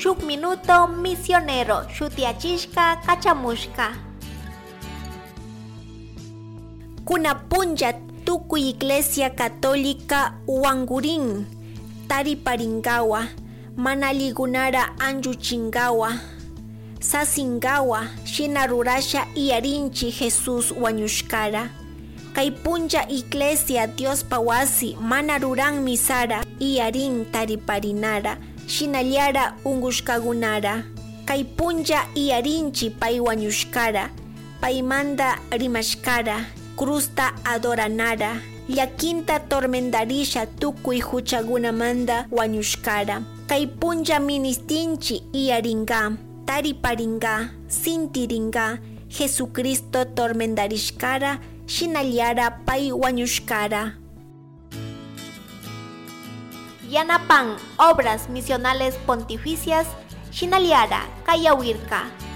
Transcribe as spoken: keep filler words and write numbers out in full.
shuk minuto misionero shutiachishka kachamushka. Kunapunlla tukuy Iglesia Católica wangurin tariparingawa manaligunara anjuchingawa sasingawa shina rurasha iyarinchi Jesús wañushkara. Kay punlla Iglesia Dios pawasi mana ruran misara iyarin tariparinara shinallara ungushkagunara. Kay punlla iyarinchi pay wañushkara paymanda rimashkara crusta adoranara llakinta tormendarisha tukuy huchagunamanda wañushkara. Kay punlla ministinchi iyaringa tariparinga sintiringa Jesucristo tormendarishkara shinallara pay wañushkara. Yanapan obras misionales pontificias shinallara kayawirka.